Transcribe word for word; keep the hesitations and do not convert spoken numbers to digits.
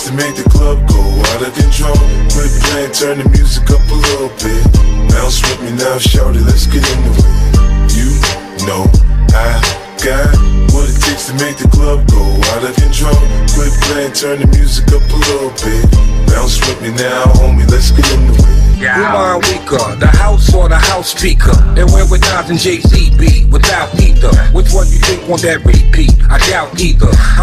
takes to make the club go out of control. Quit playing, turn the music up a little bit. Bounce with me now, shorty, let's get into it. You know I got what it takes to make the club go out of control. Quit playing, turn the music up a little bit. Bounce with me now, homie, let's get into it. Yeah. Remind weaker, the house or the house speaker. And when with Nas and Jay Z be without either. Which one you think on that repeat? I doubt either.